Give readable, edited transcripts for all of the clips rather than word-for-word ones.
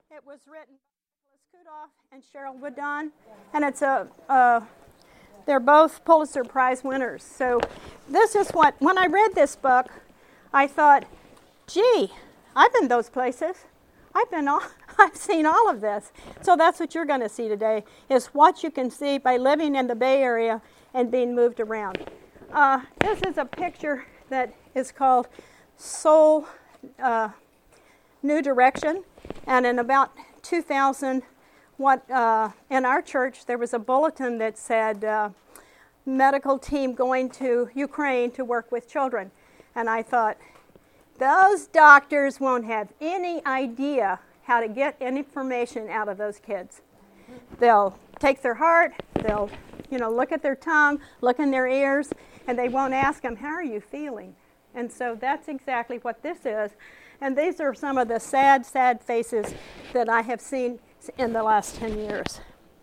It was written by Nicholas Kudoff and Cheryl Woodon, and they're both Pulitzer Prize winners. So this is when I read this book, I thought, gee, I've been those places. I've seen all of this. So that's what you're going to see today, is what you can see by living in the Bay Area and being moved around. This is a picture that is called Soul New Direction. And in about 2000, in our church, there was a bulletin that said, medical team going to Ukraine to work with children. And I thought, those doctors won't have any idea how to get any information out of those kids. They'll take their heart, they'll look at their tongue, look in their ears, and they won't ask them, how are you feeling? And so that's exactly what this is. And these are some of the sad, sad faces that I have seen in the last 10 years.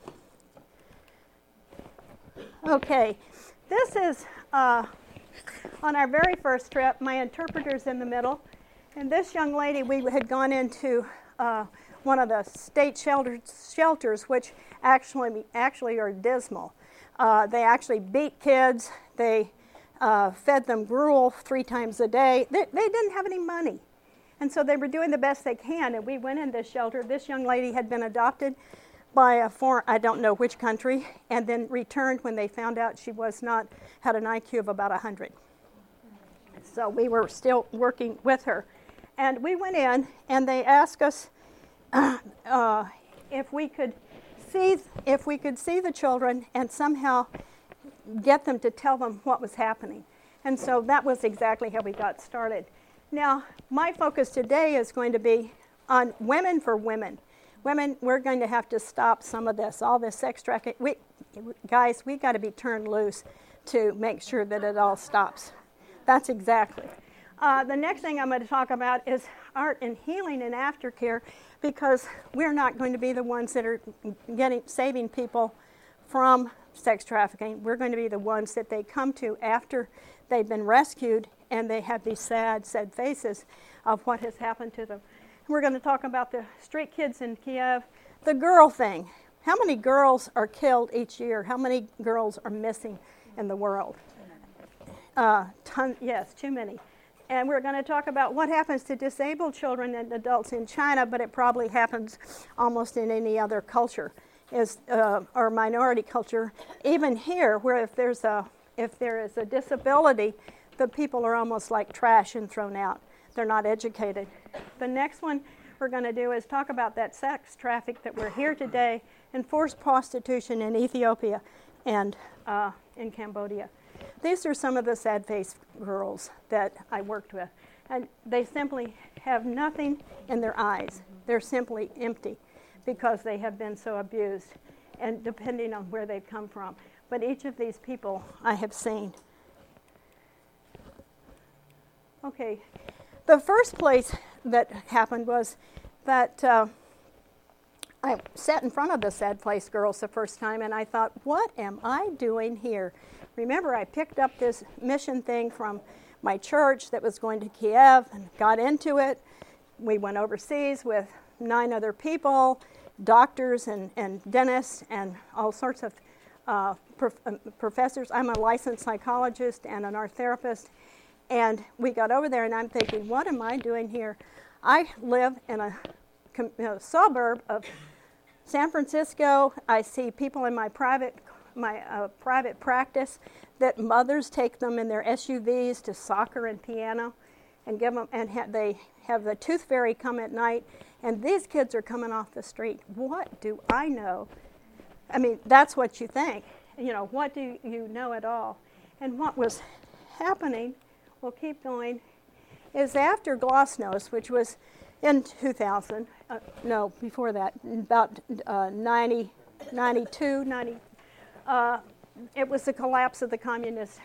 Okay, this is on our very first trip. My interpreter's in the middle. And this young lady, we had gone into one of the state shelters, which actually are dismal. They actually beat kids. They fed them gruel 3 times a day. They didn't have any money. And so they were doing the best they can. And we went in this shelter. This young lady had been adopted by I don't know which country, and then returned when they found out she had an IQ of about 100. So we were still working with her. And we went in, and they asked us if we could see the children and somehow get them to tell them what was happening. And so that was exactly how we got started. Now, my focus today is going to be on women for women. Women, we're going to have to stop some of this, all this sex trafficking. Guys, we got to be turned loose to make sure that it all stops. That's exactly. The next thing I'm going to talk about is art and healing and aftercare, because we're not going to be the ones that are saving people from sex trafficking. We're going to be the ones that they come to after they've been rescued and they have these sad, sad faces of what has happened to them. We're going to talk about the street kids in Kiev. The girl thing. How many girls are killed each year? How many girls are missing in the world? Yes, too many. And we're going to talk about what happens to disabled children and adults in China, but it probably happens almost in any other culture, or minority culture. Even here, where if there is a disability, the people are almost like trash and thrown out. They're not educated. The next one we're going to do is talk about that sex traffic that we're here today, and forced prostitution in Ethiopia and in Cambodia. These are some of the sad-faced girls that I worked with. And they simply have nothing in their eyes. They're simply empty because they have been so abused, and depending on where they've come from. But each of these people I have seen. Okay, the first place that happened was that I sat in front of the sad-faced girls the first time, and I thought, what am I doing here? Remember, I picked up this mission thing from my church that was going to Kiev and got into it. We went overseas with 9 other people, doctors and dentists and all sorts of professors. I'm a licensed psychologist and an art therapist. And we got over there, and I'm thinking, what am I doing here? I live in a suburb of San Francisco. I see people in my private practice that mothers take them in their SUVs to soccer and piano, and give them, and they have the tooth fairy come at night, and these kids are coming off the street. What do I know? I mean, that's what you think. What do you know at all? And what was happening, we'll keep going, is after Glasnost, which was in 2000, before that, about 90, 92, 90, it was the collapse of the Communist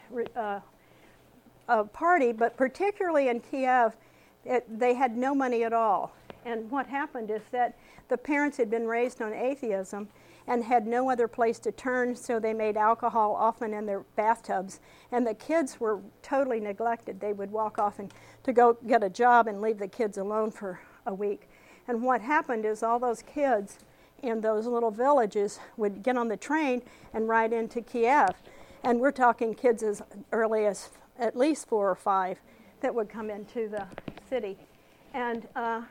Party, but particularly in Kiev, they had no money at all. And what happened is that the parents had been raised on atheism and had no other place to turn, so they made alcohol often in their bathtubs. And the kids were totally neglected. They would walk off to go get a job and leave the kids alone for a week. And what happened is all those kids in those little villages would get on the train and ride into Kiev. And we're talking kids as early as at least 4 or 5 that would come into the city. And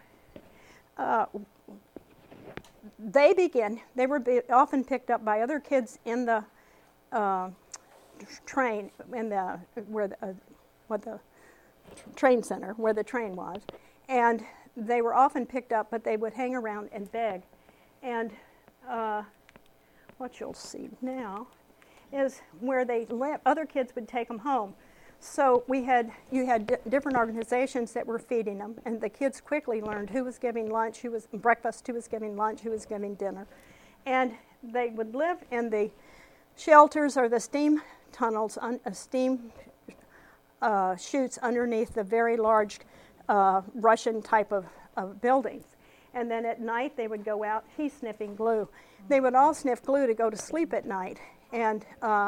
they were often picked up by other kids in the train, in the train center, where the train was. And they were often picked up, but they would hang around and beg. And what you'll see now is where they lived. Other kids would take them home. So you had different organizations that were feeding them, and the kids quickly learned who was giving lunch, who was breakfast, who was giving lunch, who was giving dinner. And they would live in the shelters or the steam tunnels, steam chutes underneath the very large Russian type of buildings. And then at night they would go out, he's sniffing glue. They would all sniff glue to go to sleep at night. And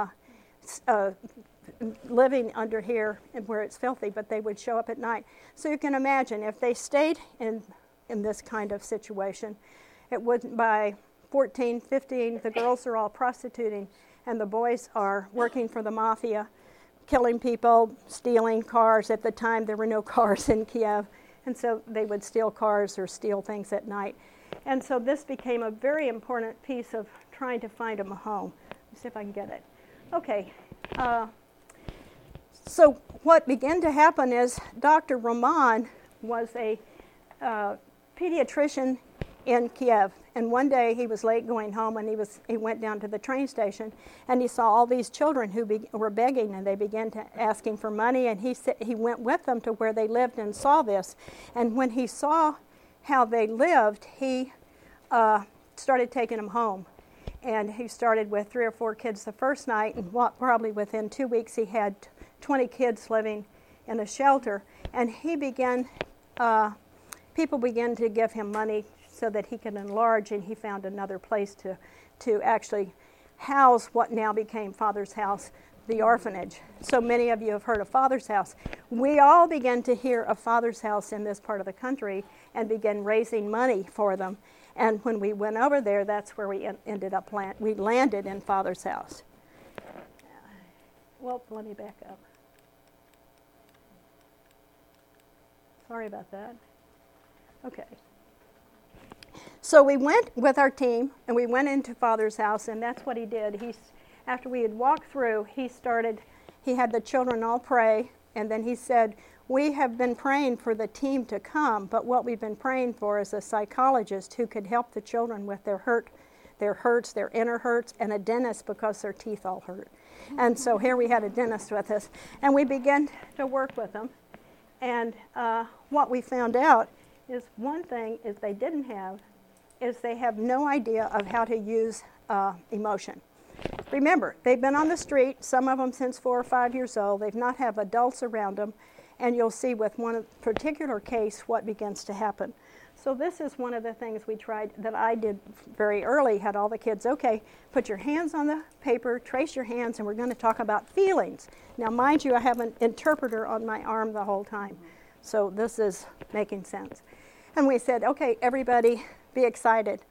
living under here where it's filthy, but they would show up at night. So you can imagine if they stayed in this kind of situation, it wouldn't by 14, 15, the girls are all prostituting and the boys are working for the mafia, killing people, stealing cars. At the time there were no cars in Kiev, and so they would steal cars or steal things at night. And so this became a very important piece of trying to find them a home. Let's see if I can get it. Okay. So what began to happen is Dr. Roman was a pediatrician in Kiev, and one day he was late going home, and he went down to the train station, and he saw all these children who were begging, and they began to asking for money, and he went with them to where they lived and saw this. And when he saw how they lived, he started taking them home. And he started with 3 or 4 kids the first night, and probably within 2 weeks he had 20 kids living in a shelter. And people began to give him money so that he could enlarge, and he found another place to actually house what now became Father's House, the orphanage. So many of you have heard of Father's House. We all began to hear of Father's House in this part of the country and began raising money for them. And when we went over there, that's where we ended up we landed in Father's House. Well, let me back up. Sorry about that. Okay. So we went with our team, and we went into Father's House, and that's what he did. After we had walked through, he had the children all pray, and then he said, "We have been praying for the team to come, but what we've been praying for is a psychologist who could help the children with their hurts, their inner hurts, and a dentist because their teeth all hurt." And so here we had a dentist with us, and we began to work with them. And what we found out is one thing is they didn't have is they have no idea of how to use emotion. Remember, they've been on the street, some of them since 4 or 5 years old. They've not have adults around them. And you'll see with one particular case what begins to happen. So this is one of the things we tried that I did very early, had all the kids, okay, put your hands on the paper, trace your hands, and we're going to talk about feelings. Now, mind you, I have an interpreter on my arm the whole time. So this is making sense. And we said, okay, everybody be excited.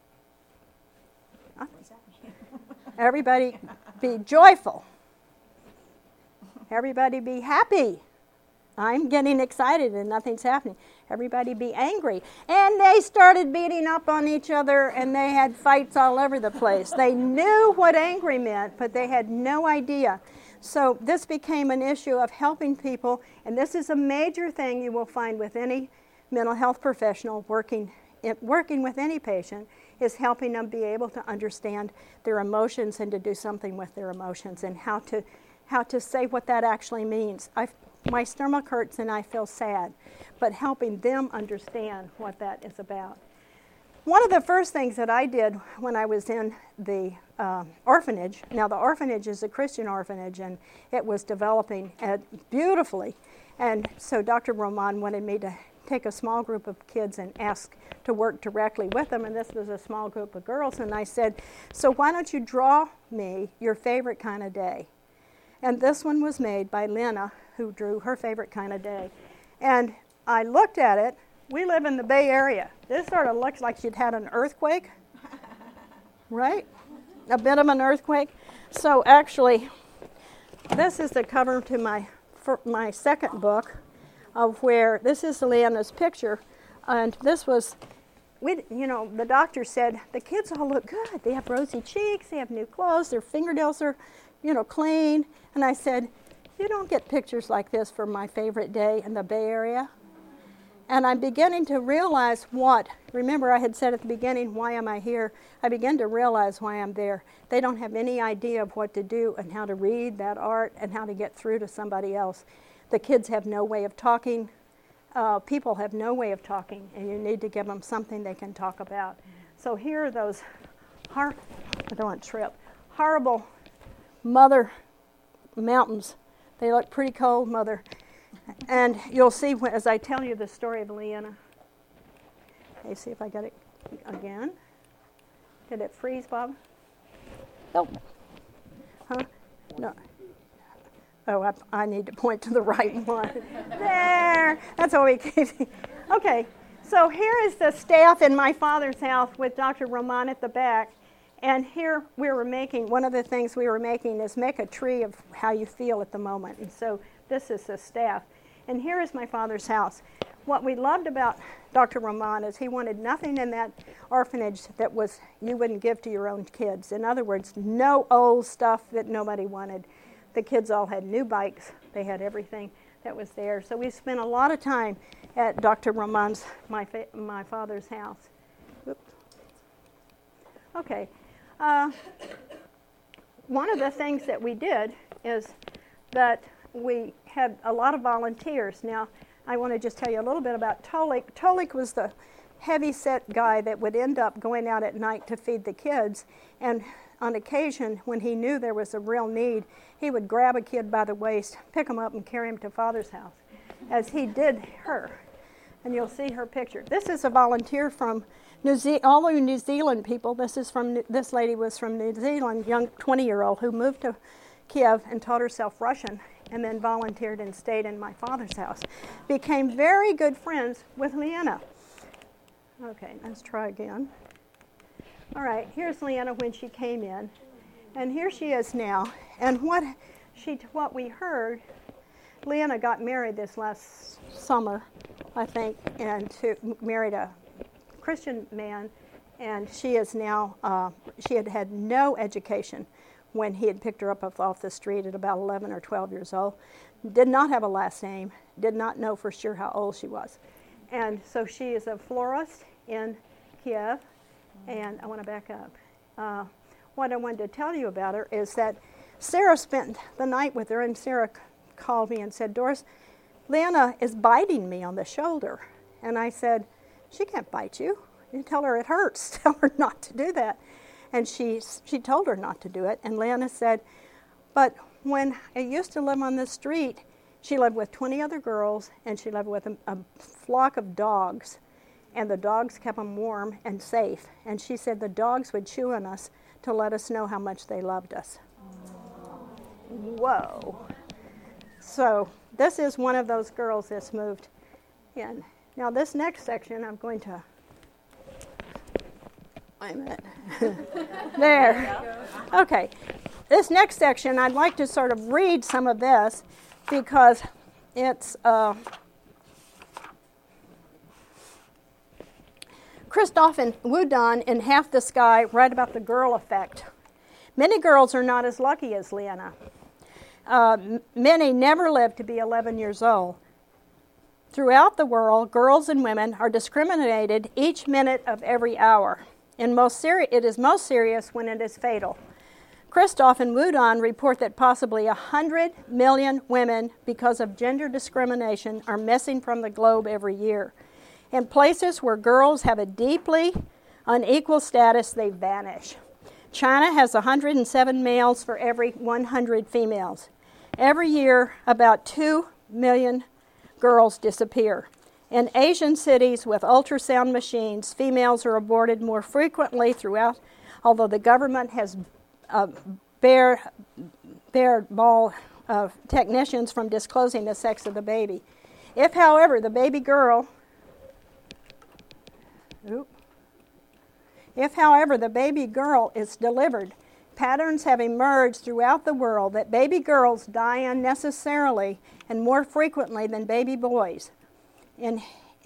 Everybody be joyful. Everybody be happy. I'm getting excited and nothing's happening. Everybody be angry. And they started beating up on each other, and they had fights all over the place. They knew what angry meant, but they had no idea. So this became an issue of helping people, and this is a major thing you will find with any mental health professional working with any patient, is helping them be able to understand their emotions and to do something with their emotions, and how to say what that actually means. My stomach hurts and I feel sad, but helping them understand what that is about. One of the first things that I did when I was in the orphanage, now the orphanage is a Christian orphanage, and it was developing beautifully, and so Dr. Roman wanted me to take a small group of kids and ask to work directly with them, and this was a small group of girls, and I said, so why don't you draw me your favorite kind of day? And this one was made by Lena, who drew her favorite kind of day. And I looked at it, we live in the Bay Area. This sort of looks like she'd had an earthquake, right? A bit of an earthquake. So actually, this is the cover to my second book, of where this is Leanna's picture, and this was, the doctor said the kids all look good. They have rosy cheeks, they have new clothes, their fingernails are, clean. And I said, you don't get pictures like this for my favorite day in the Bay Area. And I'm beginning to realize remember I had said at the beginning, why am I here? I began to realize why I'm there. They don't have any idea of what to do and how to read that art and how to get through to somebody else. The kids have no way of talking. People have no way of talking, and you need to give them something they can talk about. So here are those horrible mother mountains. They look pretty cold, mother. And you'll see as I tell you the story of Leanna. Okay, see if I get it again. Did it freeze, Bob? Nope. Huh? No. Oh, I need to point to the right one. There. That's all we keep. Okay. So here is the staff in my father's house with Dr. Roman at the back. And here one of the things we were making is make a tree of how you feel at the moment. And so this is the staff. And here is my father's house. What we loved about Dr. Roman is he wanted nothing in that orphanage that you wouldn't give to your own kids. In other words, no old stuff that nobody wanted. The kids all had new bikes. They had everything that was there. So we spent a lot of time at Dr. Roman's, my father's house. Oops. Okay. One of the things that we did is that we had a lot of volunteers. Now, I want to just tell you a little bit about Tolik. Tolik was the heavy-set guy that would end up going out at night to feed the kids. And on occasion, when he knew there was a real need, he would grab a kid by the waist, pick him up, and carry him to Father's house, as he did her. And you'll see her picture. This is a volunteer from all the New Zealand people. This lady was from New Zealand, young 20-year-old who moved to Kiev and taught herself Russian, and then volunteered and stayed in my father's house. Became very good friends with Leanna. Okay, let's try again. All right, here's Leanna when she came in, and here she is now. And what we heard, Leanna got married this last summer, I think, and married a Christian man, and she is now, she had had no education when he had picked her up off the street at about 11 or 12 years old. Did not have a last name, did not know for sure how old she was. And so she is a florist in Kiev. And I want to back up. What I wanted to tell you about her is that Sarah spent the night with her, and Sarah called me and said, Doris, Leanna is biting me on the shoulder. And I said, she can't bite you. You tell her it hurts. Tell her not to do that. And she told her not to do it. And Leanna said, but when I used to live on this street, she lived with 20 other girls, and she lived with a flock of dogs. And the dogs kept them warm and safe. And she said the dogs would chew on us to let us know how much they loved us. Whoa. So this is one of those girls that's moved in. Now this next section I'm going to, wait a minute. There. Okay. This next section I'd like to sort of read some of this because it's Christoph and Woodon in Half the Sky write about the girl effect. Many girls are not as lucky as Leanna. Many never live to be 11 years old. Throughout the world, girls and women are discriminated each minute of every hour. It is most serious when it is fatal. Christoph and Woodon report that possibly 100 million women, because of gender discrimination, are missing from the globe every year. In places where girls have a deeply unequal status, they vanish. China has 107 males for every 100 females. Every year, about 2 million girls disappear. In Asian cities with ultrasound machines, females are aborted more frequently throughout, although the government has barred technicians from disclosing the sex of the baby. If, however, the baby girl Oop. If, however, the baby girl is delivered, patterns have emerged throughout the world that baby girls die unnecessarily and more frequently than baby boys. In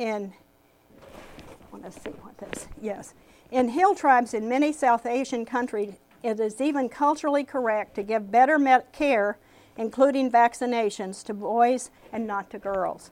hill tribes in many South Asian countries, it is even culturally correct to give better care, including vaccinations, to boys and not to girls.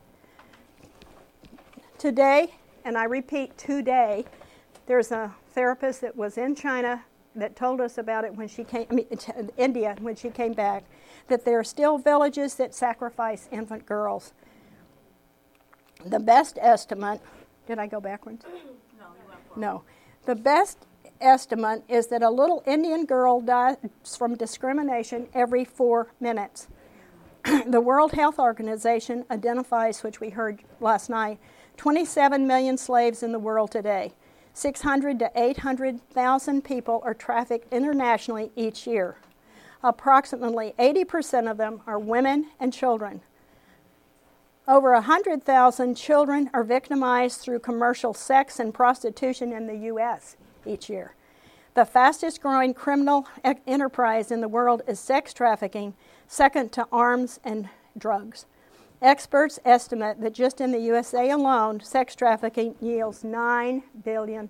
Today, and I repeat today, there's a therapist that was in China that told us about it when she came, India, when she came back, that there are still villages that sacrifice infant girls. The best estimate, did I go backwards? No, you went forward. No. The best estimate is that a little Indian girl dies from discrimination every 4 minutes. The World Health Organization identifies, which we heard last night, 27 million slaves in the world today. 600 to 800,000 people are trafficked internationally each year. Approximately 80% of them are women and children. Over 100,000 children are victimized through commercial sex and prostitution in the U.S. each year. The fastest growing criminal enterprise in the world is sex trafficking, second to arms and drugs. Experts estimate that just in the USA alone, sex trafficking yields $9 billion.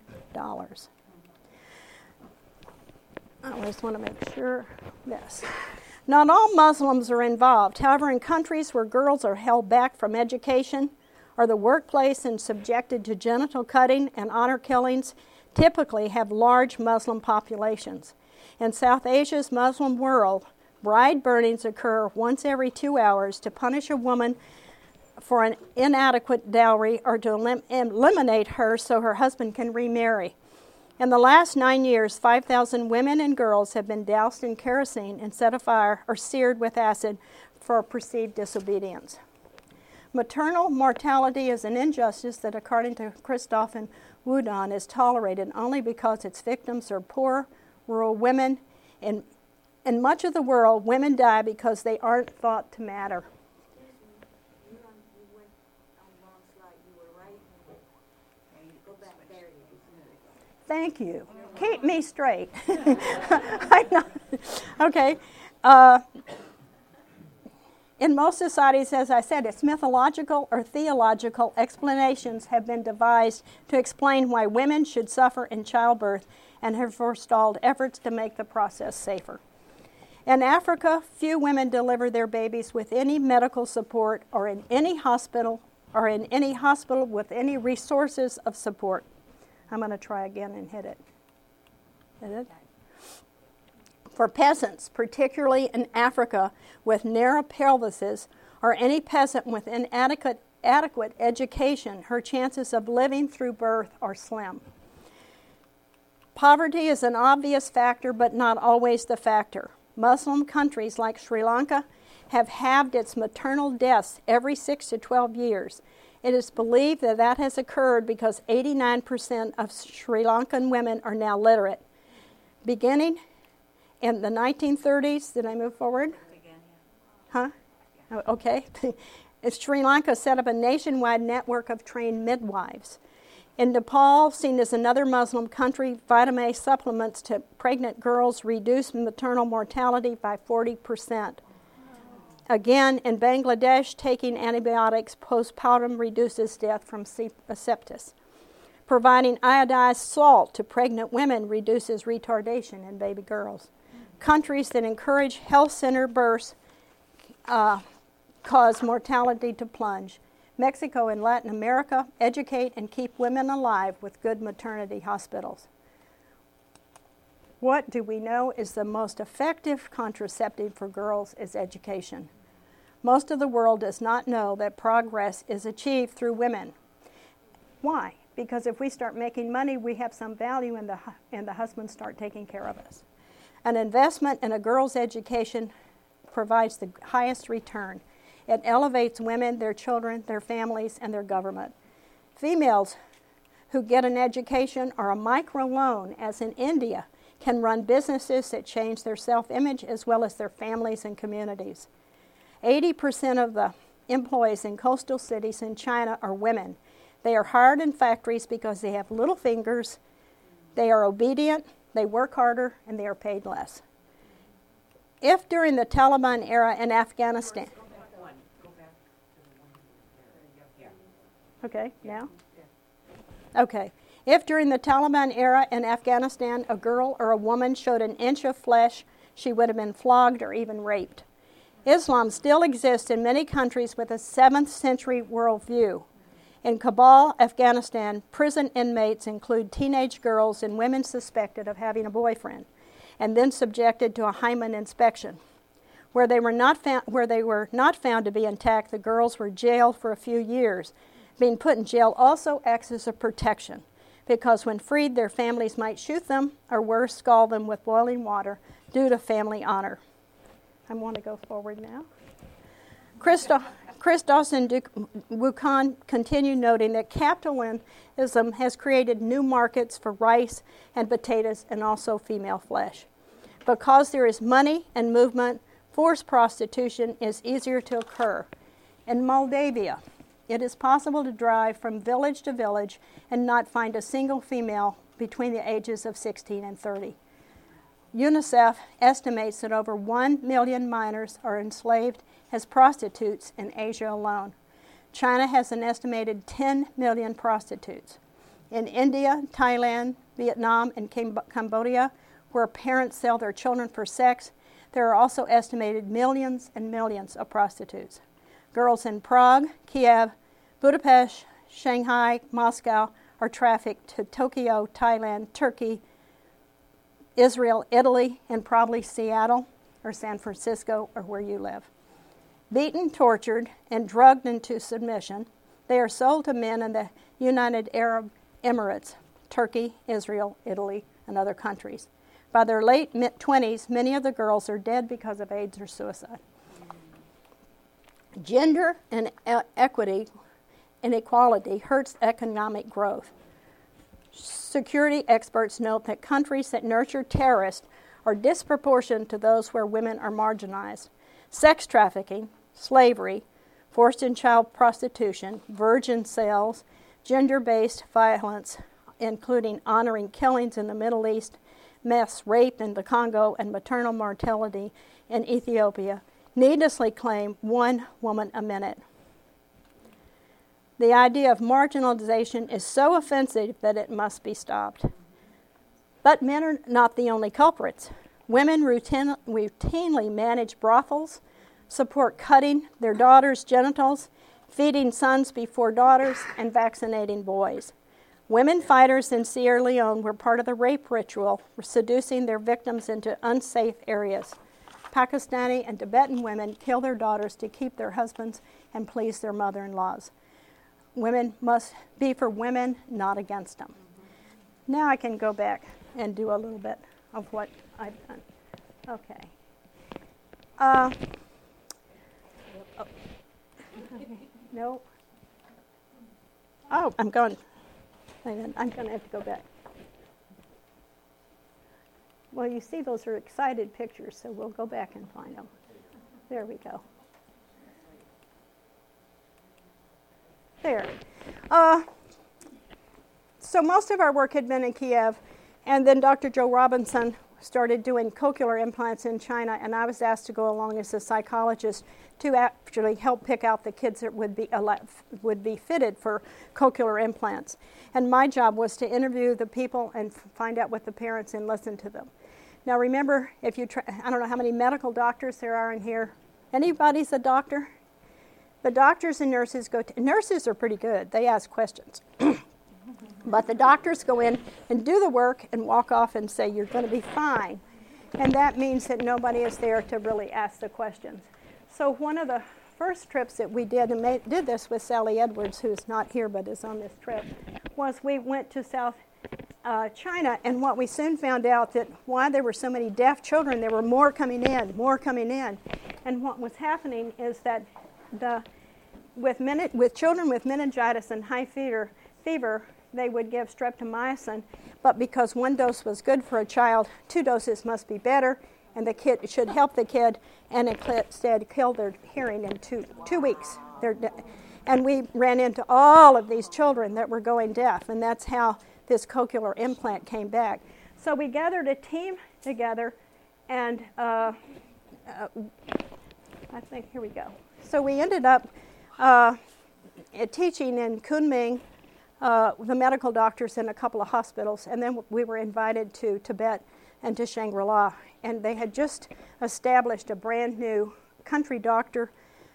I just want to make sure this. Not all Muslims are involved. However, in countries where girls are held back from education or the workplace and subjected to genital cutting and honor killings, typically have large Muslim populations. In South Asia's Muslim world, bride burnings occur once every 2 hours to punish a woman for an inadequate dowry or to eliminate her so her husband can remarry. In the last 9 years, 5,000 women and girls have been doused in kerosene and set afire or seared with acid for perceived disobedience. Maternal mortality is an injustice that, according to Christophe Woodon, is tolerated only because its victims are poor, rural women. In much of the world, women die because they aren't thought to matter. You went on the wrong slide. You were right. And you go back there. Thank you. Keep me straight. I'm not, okay. In most societies, as I said, it's mythological or theological explanations have been devised to explain why women should suffer in childbirth and have forestalled efforts to make the process safer. In Africa, few women deliver their babies with any medical support or in any hospital with any resources of support. I'm going to try again and hit it. Hit it? For peasants, particularly in Africa with narrow pelvises, or any peasant with inadequate education, her chances of living through birth are slim. Poverty is an obvious factor, but not always the factor. Muslim countries like Sri Lanka have halved its maternal deaths every 6 to 12 years. It is believed that that has occurred because 89% of Sri Lankan women are now literate. Beginning in the 1930s, did I move forward? Huh? Oh, okay. Sri Lanka set up a nationwide network of trained midwives. In Nepal, seen as another Muslim country, vitamin A supplements to pregnant girls reduce maternal mortality by 40%. Again, in Bangladesh, taking antibiotics postpartum reduces death from sepsis. Providing iodized salt to pregnant women reduces retardation in baby girls. Countries that encourage health center births cause mortality to plunge. Mexico and Latin America educate and keep women alive with good maternity hospitals. What do we know is the most effective contraceptive for girls is education. Most of the world does not know that progress is achieved through women. Why? Because if we start making money, we have some value and the husbands start taking care of us. An investment in a girl's education provides the highest return. It elevates women, their children, their families, and their government. Females who get an education or a microloan, as in India, can run businesses that change their self-image as well as their families and communities. 80% of the employees in coastal cities in China are women. They are hired in factories because they have little fingers, they are obedient, they work harder, and they are paid less. If during the Taliban era in Afghanistan... Okay, now? Okay. If during the Taliban era in Afghanistan a girl or a woman showed an inch of flesh, she would have been flogged or even raped. Islam still exists in many countries with a 7th century worldview. In Kabul, Afghanistan, prison inmates include teenage girls and women suspected of having a boyfriend, and then subjected to a hymen inspection. Where they were not found to be intact, the girls were jailed for a few years. Being put in jail also acts as a protection, because when freed, their families might shoot them or worse, scald them with boiling water due to family honor. I want to go forward now. Christos and Wukan continue noting that capitalism has created new markets for rice and potatoes and also female flesh. Because there is money and movement, forced prostitution is easier to occur. In Moldavia, it is possible to drive from village to village and not find a single female between the ages of 16 and 30. UNICEF estimates that over 1 million minors are enslaved as prostitutes in Asia alone. China has an estimated 10 million prostitutes. In India, Thailand, Vietnam, and Cambodia, where parents sell their children for sex, there are also estimated millions and millions of prostitutes. Girls in Prague, Kiev, Budapest, Shanghai, Moscow are trafficked to Tokyo, Thailand, Turkey, Israel, Italy, and probably Seattle or San Francisco or where you live. Beaten, tortured, and drugged into submission, they are sold to men in the United Arab Emirates, Turkey, Israel, Italy, and other countries. By their late mid-20s, many of the girls are dead because of AIDS or suicide. Gender and inequality hurts economic growth. Security experts note that countries that nurture terrorists are disproportionate to those where women are marginalized. Sex trafficking, slavery, forced and child prostitution, virgin sales, gender-based violence, including honoring killings in the Middle East, mass rape in the Congo, and maternal mortality in Ethiopia, needlessly claim 1 woman a minute. The idea of marginalization is so offensive that it must be stopped. But men are not the only culprits. Women routinely manage brothels, support cutting their daughters' genitals, feeding sons before daughters, and vaccinating boys. Women fighters in Sierra Leone were part of the rape ritual, seducing their victims into unsafe areas. Pakistani and Tibetan women kill their daughters to keep their husbands and please their mother-in-laws. Women must be for women, not against them. Now I can go back and do a little bit of what I've done. Okay. No. Oh, I'm going. I'm going to have to go back. Well, you see, those are excited pictures, so we'll go back and find them. There we go. There. So most of our work had been in Kiev, and then Dr. Joe Robinson started doing cochlear implants in China, and I was asked to go along as a psychologist to actually help pick out the kids that would be fitted for cochlear implants. And my job was to interview the people and find out what the parents and listen to them. Now remember, if you I don't know how many medical doctors there are in here. Anybody's a doctor? The doctors and nurses nurses are pretty good. They ask questions. But the doctors go in and do the work and walk off and say, you're going to be fine. And that means that nobody is there to really ask the questions. So one of the first trips that we did, and did this with Sally Edwards, who's not here but is on this trip, was we went to South China, and what we soon found out that why there were so many deaf children, there were more coming in. And what was happening is that with children with meningitis and high fever, they would give streptomycin, but because 1 dose was good for a child, 2 doses must be better, and the kid should help the kid, and instead kill their hearing in two weeks. And we ran into all of these children that were going deaf, and that's how this cochlear implant came back. So we gathered a team together, and I think, here we go. So we ended up teaching in Kunming, the medical doctors in a couple of hospitals, and then we were invited to Tibet and to Shangri-La. And they had just established a brand new country doctor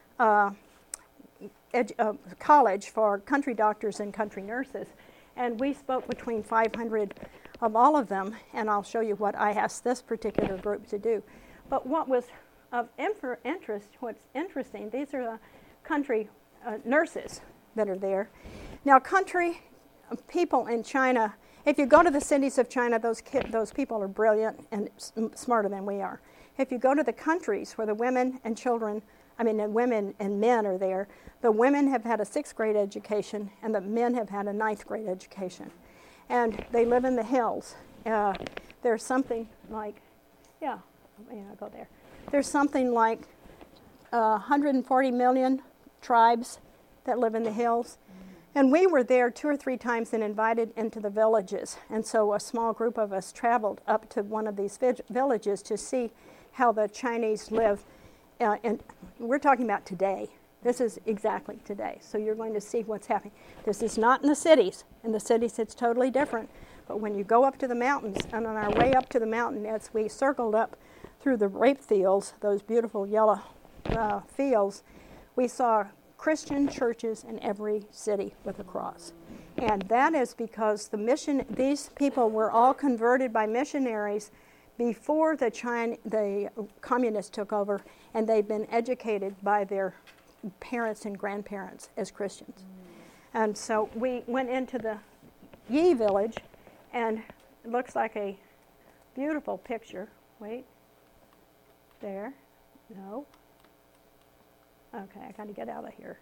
college for country doctors and country nurses. And we spoke between 500 of all of them, and I'll show you what I asked this particular group to do. But what was of interest, what's interesting, these are the country nurses that are there. Now, country people in China, if you go to the cities of China, those people are brilliant and smarter than we are. If you go to the countries where the women and children, the women and men are there, the women have had a 6th grade education and the men have had a 9th grade education. And they live in the hills. There's something like, go there. There's something like 140 million tribes that live in the hills. And we were there 2 or 3 times and invited into the villages. And so a small group of us traveled up to one of these villages to see how the Chinese live. And we're talking about today. This is exactly today. So you're going to see what's happening. This is not in the cities. In the cities, it's totally different. But when you go up to the mountains, and on our way up to the mountain, as we circled up through the rape fields, those beautiful yellow fields, we saw Christian churches in every city with a cross. And that is because these people were all converted by missionaries before the communists took over, and they've been educated by their parents and grandparents as Christians. And so we went into the Yi village, and it looks like a beautiful picture. Wait. There. No. Okay, I got to get out of here.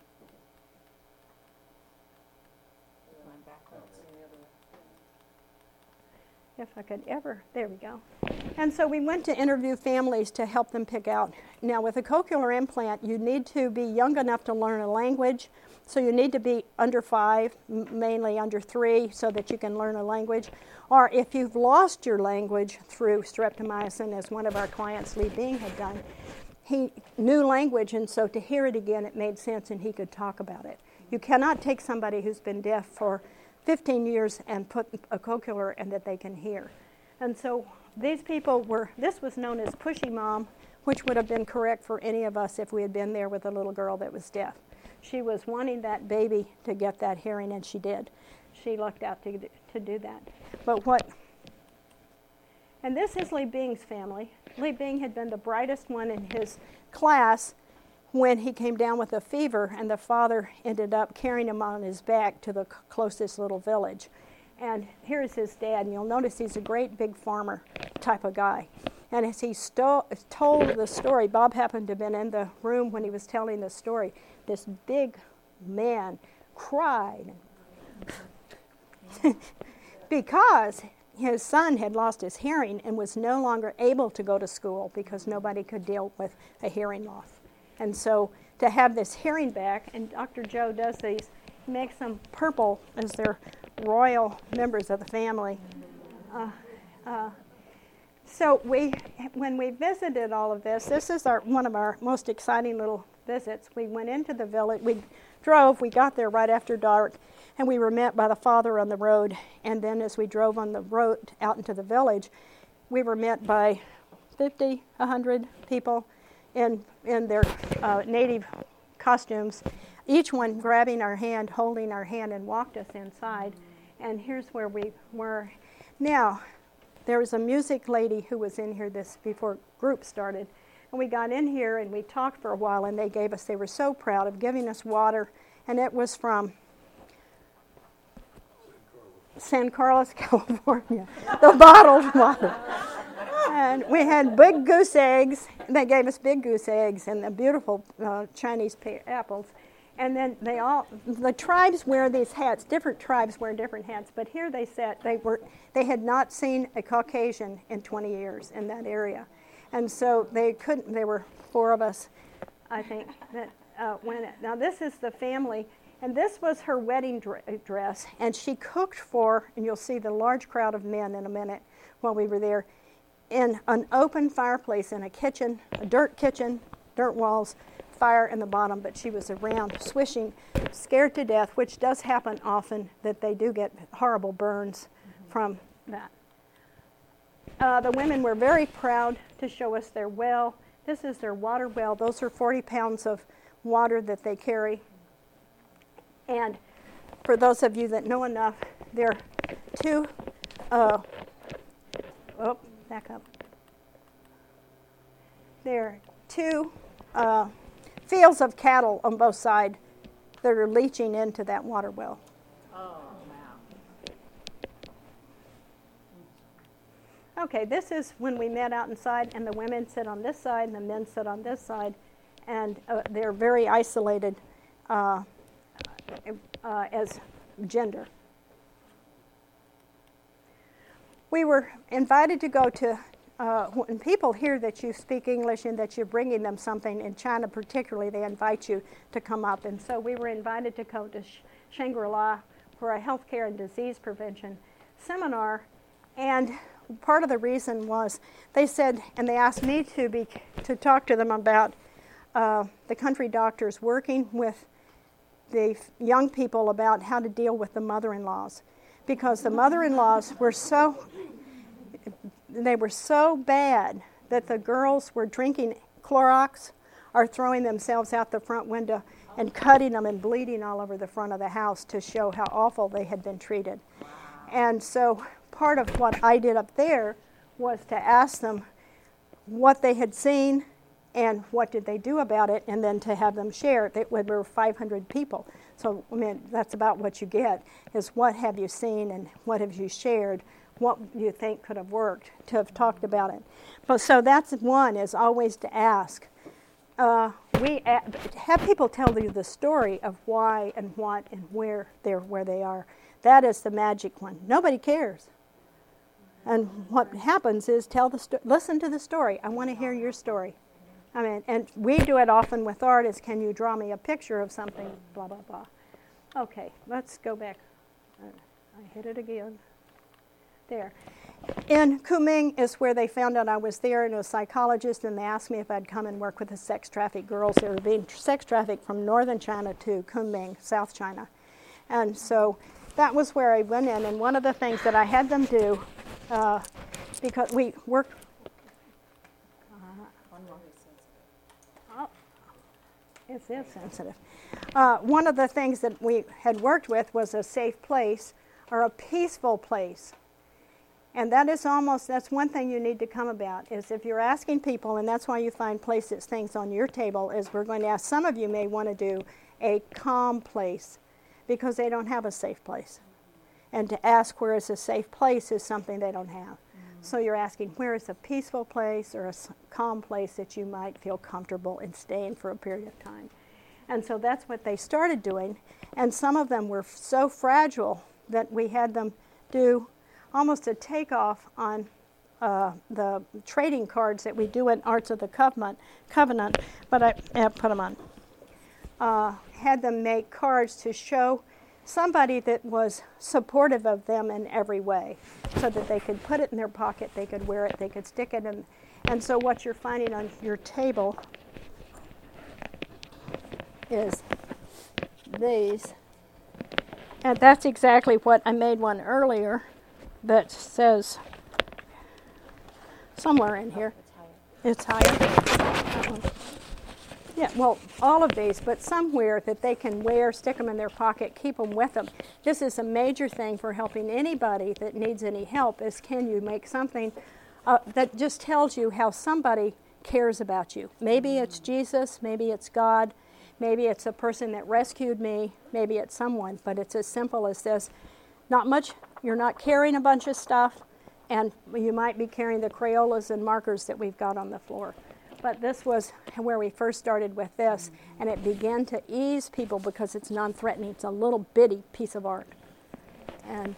If I could ever, there we go. And so we went to interview families to help them pick out. Now with a cochlear implant, you need to be young enough to learn a language. So you need to be under 5, mainly under 3, so that you can learn a language. Or if you've lost your language through streptomycin, as one of our clients, Lee Bing, had done, he knew language, and so to hear it again, it made sense, and he could talk about it. You cannot take somebody who's been deaf for 15 years and put a cochlear and that they can hear. And so these people this was known as pushy mom, which would have been correct for any of us if we had been there with a little girl that was deaf. She was wanting that baby to get that hearing, and she did. She lucked out to do that. And this is Lee Bing's family. Lee Bing had been the brightest one in his class when he came down with a fever, and the father ended up carrying him on his back to the closest little village. And here's his dad, and you'll notice he's a great big farmer type of guy. And as he told the story, Bob happened to have been in the room when he was telling the story. This big man cried because his son had lost his hearing and was no longer able to go to school because nobody could deal with a hearing loss. And so to have this hearing back, and Dr. Joe does these, makes them purple as they're royal members of the family. So when we visited all of this is one of our most exciting little visits. We went into the village, we got there right after dark, and we were met by the father on the road. And then as we drove on the road out into the village, we were met by 50, 100 people in their native costumes, each one grabbing our hand, holding our hand, and walked us inside. And here's where we were. Now, there was a music lady who was in here before group started. And we got in here and we talked for a while, and they were so proud of giving us water. And it was from San Carlos, California, the bottled water. And we had big goose eggs. They gave us big goose eggs and the beautiful Chinese apples. And then the tribes wear these hats. Different tribes wear different hats. But here they had not seen a Caucasian in 20 years in that area. And so there were 4 of us, I think, that now this is the family, and this was her wedding dress, and she cooked for, and you'll see the large crowd of men in a minute while we were there, in an open fireplace in a kitchen, a dirt kitchen, dirt walls, fire in the bottom, but she was around swishing, scared to death, which does happen often, that they do get horrible burns from that. The women were very proud to show us their well. This is their water well. Those are 40 pounds of water that they carry. And for those of you that know enough, there are two, back up. There are two fields of cattle on both sides that are leaching into that water well. Okay, this is when we met out inside, and the women sit on this side and the men sit on this side, and they're very isolated as gender. We were invited to go to, when people hear that you speak English and that you're bringing them something, in China particularly, they invite you to come up. And so we were invited to go to Shangri-La for a healthcare and disease prevention seminar, and part of the reason was they said, and they asked me to talk to them about the country doctors working with the young people about how to deal with the mother-in-laws, because the mother-in-laws were so bad that the girls were drinking Clorox or throwing themselves out the front window and cutting them and bleeding all over the front of the house to show how awful they had been treated. And so part of what I did up there was to ask them what they had seen and what did they do about it, and then to have them share. There were 500 people. So, I mean, that's about what you get, is what have you seen and what have you shared, what you think could have worked, to have talked about it. But so that's one, is always to ask. We have people tell you the story of why and what and where they are. That is the magic one. Nobody cares. And what happens is listen to the story. I want to hear your story. I mean, and we do it often with art, is can you draw me a picture of something, blah, blah, blah. Okay, let's go back. I hit it again. There. In Kunming is where they found out I was there, and a psychologist, and they asked me if I'd come and work with the sex trafficked girls that were being sex trafficked from northern China to Kunming, South China. And so that was where I went in, and one of the things that I had them do, because we worked... It is sensitive. One of the things that we had worked with was a safe place, or a peaceful place. And that is that's one thing you need to come about, is if you're asking people, and that's why you find places, things on your table, is we're going to ask, some of you may want to do a calm place, because they don't have a safe place. And to ask where is a safe place is something they don't have. So you're asking, where is a peaceful place or a calm place that you might feel comfortable in staying for a period of time? And so that's what they started doing. And some of them were so fragile that we had them do almost a takeoff on the trading cards that we do in Arts of the Covenant, but I put them on. Had them make cards to show somebody that was supportive of them in every way, so that they could put it in their pocket, they could wear it, they could stick it in. And so what you're finding on your table is these. And that's exactly what I made one earlier that says somewhere in here. It's higher. Yeah, well, all of these, but somewhere that they can wear, stick them in their pocket, keep them with them. This is a major thing for helping anybody that needs any help, is can you make something that just tells you how somebody cares about you. Maybe it's Jesus, maybe it's God, maybe it's a person that rescued me, maybe it's someone, but it's as simple as this. Not much, you're not carrying a bunch of stuff, and you might be carrying the Crayolas and markers that we've got on the floor. But this was where we first started with this, and it began to ease people because it's non-threatening. It's a little bitty piece of art. And,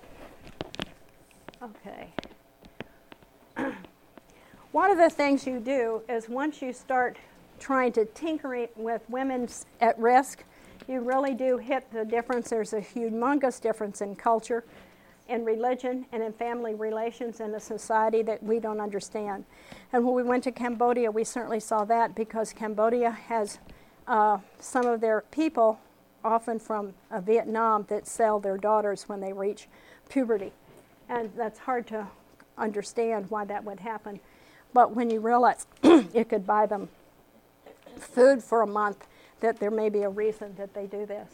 okay. One of the things you do is once you start trying to tinker with women's at risk, you really do hit the difference. There's a humongous difference in culture, in religion, and in family relations in a society that we don't understand. And when we went to Cambodia, we certainly saw that, because Cambodia has some of their people, often from Vietnam, that sell their daughters when they reach puberty. And that's hard to understand why that would happen. But when you realize it could buy them food for a month, that there may be a reason that they do this.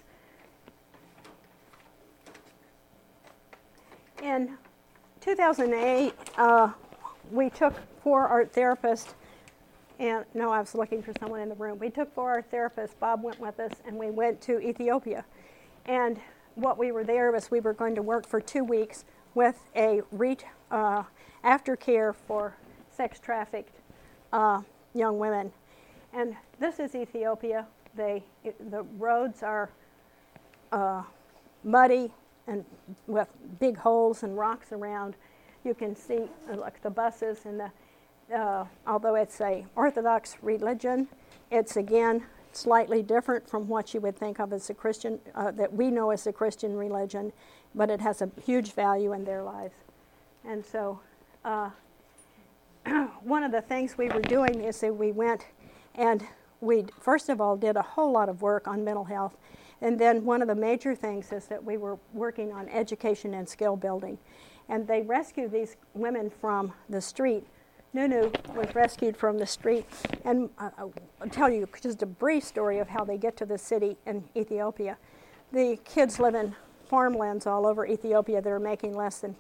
In 2008, we took 4 art therapists, and no, I was looking for someone in the room. We took 4 art therapists, Bob went with us, and we went to Ethiopia. And what we were there was we were going to work for 2 weeks with a aftercare for sex-trafficked young women. And this is Ethiopia. The roads are muddy and with big holes and rocks around. You can see like the buses and although it's a Orthodox religion, it's again slightly different from what you would think of as a Christian, that we know as a Christian religion, but it has a huge value in their lives. And so one of the things we were doing is that we went and we first of all did a whole lot of work on mental health. And then one of the major things is that we were working on education and skill building. And they rescued these women from the street. Nunu was rescued from the street. And I'll tell you just a brief story of how they get to the city in Ethiopia. The kids live in farmlands all over Ethiopia that are making less than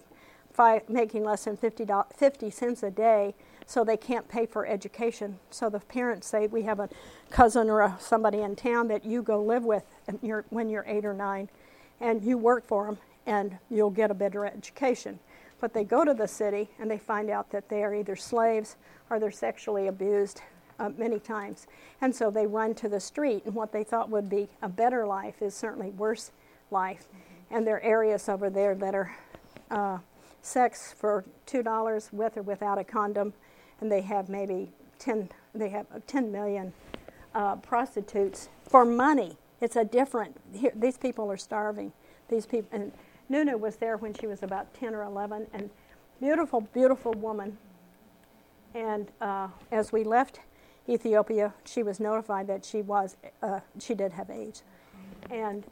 50 cents a day, so they can't pay for education. So the parents say, we have a cousin or somebody in town that you go live with when you're 8 or 9, and you work for them, and you'll get a better education. But they go to the city, and they find out that they are either slaves or they're sexually abused many times. And so they run to the street, and what they thought would be a better life is certainly worse life. And there are areas over there that are sex for $2 with or without a condom, and they have maybe 10 million prostitutes for money. It's a different, these people are starving. These people, and Nunu was there when she was about 10 or 11, and beautiful, beautiful woman. And as we left Ethiopia, she was notified that she did have AIDS. And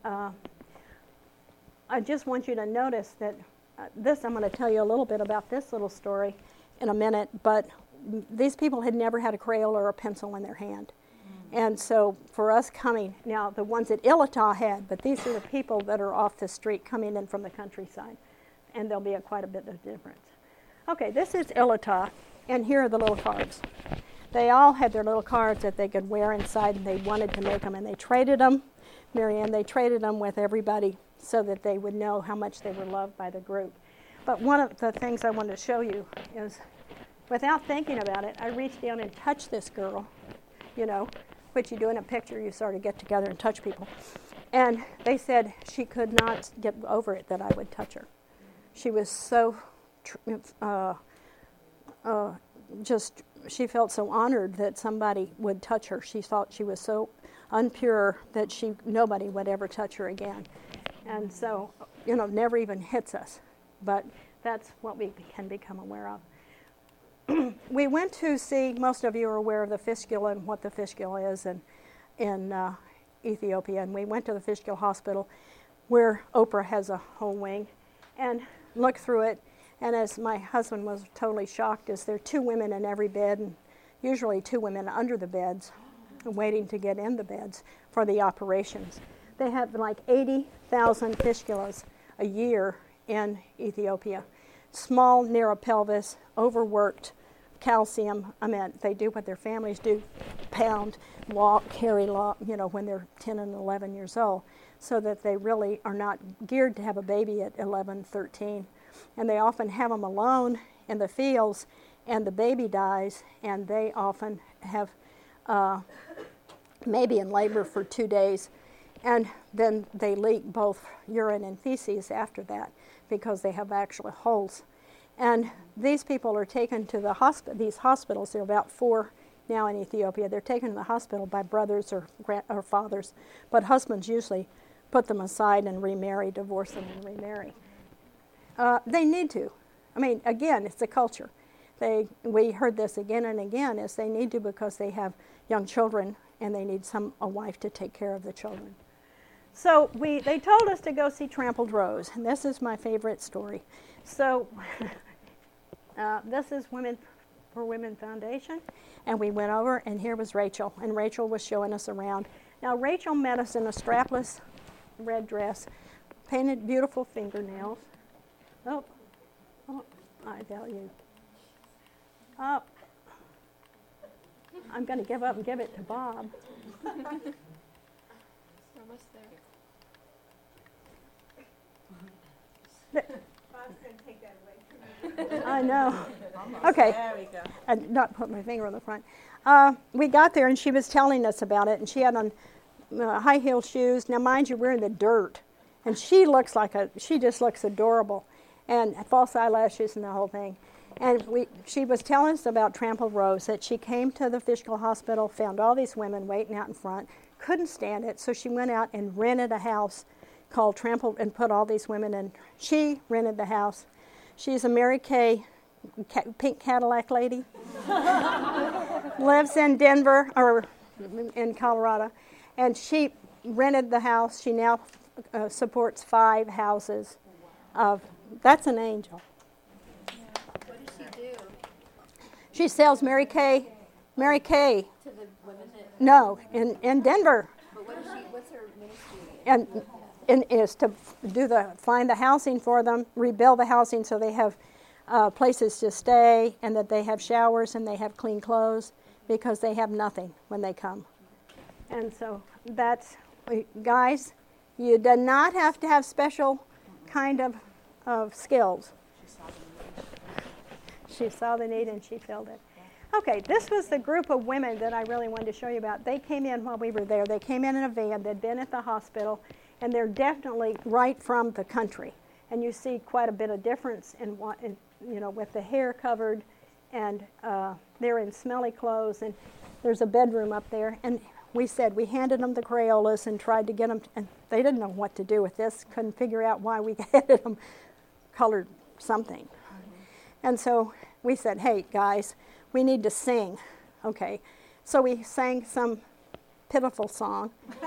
I just want you to notice that I'm going to tell you a little bit about this little story in a minute, but these people had never had a crayon or a pencil in their hand. And so for us coming, now the ones at Ilata had, but these are the people that are off the street coming in from the countryside, and there'll be quite a bit of difference. Okay, this is Ilata, and here are the little cards. They all had their little cards that they could wear inside, and they wanted to make them, and they traded them, Marianne, they traded them with everybody so that they would know how much they were loved by the group. But one of the things I want to show you is, without thinking about it, I reached down and touched this girl, which you do in a picture, you sort of get together and touch people. And they said she could not get over it that I would touch her. She was so, she felt so honored that somebody would touch her. She thought she was so unpure that nobody would ever touch her again. And so, never even hits us. But that's what we can become aware of. We went to see, most of you are aware of the fistula and what the fistula is in Ethiopia, and we went to the fistula hospital where Oprah has a whole wing and looked through it, and as my husband was totally shocked, as there are 2 women in every bed, and usually 2 women under the beds waiting to get in the beds for the operations. They have like 80,000 fistulas a year in Ethiopia. Small, narrow pelvis, overworked, calcium. They do what their families do, pound, walk, carry, when they're 10 and 11 years old, so that they really are not geared to have a baby at 11, 13. And they often have them alone in the fields, and the baby dies, and they often have maybe in labor for 2 days, and then they leak both urine and feces after that, because they have actual holes. And these people are taken to these hospitals. There are about 4 now in Ethiopia. They're taken to the hospital by brothers or fathers, but husbands usually put them aside and remarry, divorce them and remarry. They need to. I mean, again, it's a culture. We heard this again and again, is they need to because they have young children and they need a wife to take care of the children. So they told us to go see Trampled Rose, and this is my favorite story. So this is Women for Women Foundation, and we went over, and here was Rachel, and Rachel was showing us around. Now, Rachel met us in a strapless red dress, painted beautiful fingernails. Oh, I value. Oh, I'm going to give up and give it to Bob. Almost there. Bob's going to take that away from you. I know. Almost. Okay. There we go. I did not put my finger on the front. We got there, and she was telling us about it, and she had on high-heeled shoes. Now, mind you, we're in the dirt, and she just looks adorable, and false eyelashes and the whole thing. And she was telling us about Trampled Rose, that she came to the Fishkill Hospital, found all these women waiting out in front, couldn't stand it, so she went out and rented a house called Trampled and put all these women in. She rented the house. She's a Mary Kay pink Cadillac lady. Lives in Denver or in Colorado. And she rented the house. She now supports 5 houses. That's an angel. What does she do? She sells Mary Kay. To the women that... No, in Denver. But what's her ministry? And is to find the housing for them, rebuild the housing so they have places to stay, and that they have showers and they have clean clothes, because they have nothing when they come. And so guys, you do not have to have special kind of skills. She saw the need and she filled it. Okay, this was the group of women that I really wanted to show you about. They came in while we were there. They came in a van. They'd been at the hospital, and they're definitely right from the country. And you see quite a bit of difference with the hair covered, and they're in smelly clothes, and there's a bedroom up there. And we handed them the Crayolas and tried to get them, and they didn't know what to do with this, couldn't figure out why we handed them colored something. And so we said, hey, guys, we need to sing. Okay, so we sang some pitiful song,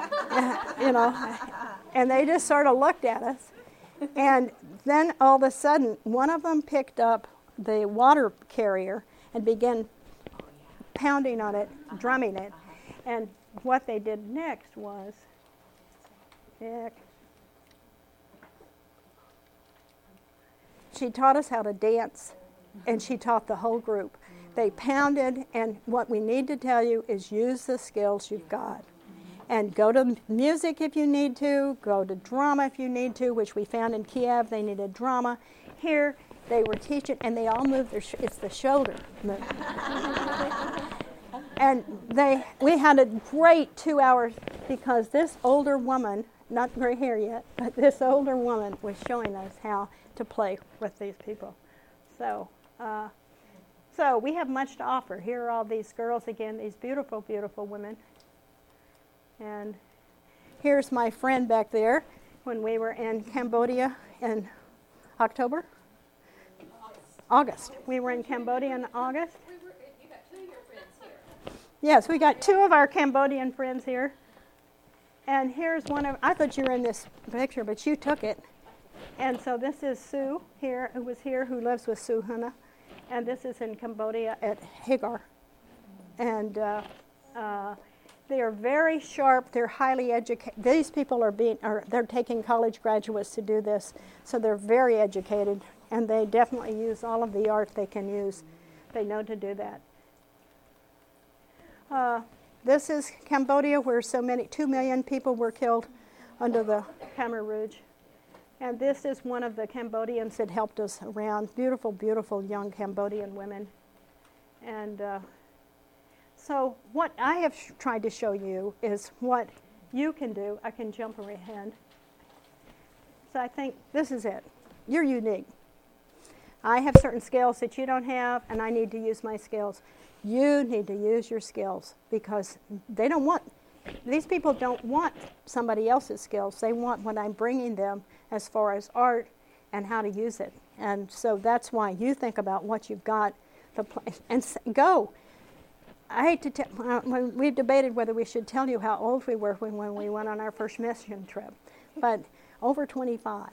and they just sort of looked at us. And then all of a sudden, one of them picked up the water carrier and began pounding on it, drumming it. And what they did next was, she taught us how to dance, and she taught the whole group. They pounded, and what we need to tell you is use the skills you've got. And go to music if you need to, go to drama if you need to, which we found in Kiev, they needed drama. Here, they were teaching, and they all moved it's the shoulder movement. And we had a great 2 hours, because this older woman, not gray hair yet, but this older woman was showing us how to play with these people. So we have much to offer. Here are all these girls again, these beautiful, beautiful women. And here's my friend back there when we were in Cambodia in October? August. We were in Cambodia in August. You got 2 of your friends here. Yes, we got 2 of our Cambodian friends here. And here's I thought you were in this picture, but you took it. And so this is Sue here, who lives with Sue Huna. And this is in Cambodia at Hagar. And they are very sharp. They're highly educated. These people they're taking college graduates to do this, so they're very educated, and they definitely use all of the art they can use. They know to do that. This is Cambodia, where 2 million people were killed under the Khmer Rouge. And this is one of the Cambodians that helped us around. Beautiful, beautiful young Cambodian women. And so what I have tried to show you is what you can do. I can jump ahead. So I think this is it. You're unique. I have certain skills that you don't have, and I need to use my skills. You need to use your skills because these people don't want somebody else's skills. They want what I'm bringing them as far as art and how to use it. And so that's why you think about what you've got and go. I hate to tell, we've debated whether we should tell you how old we were when we went on our first mission trip, but over 25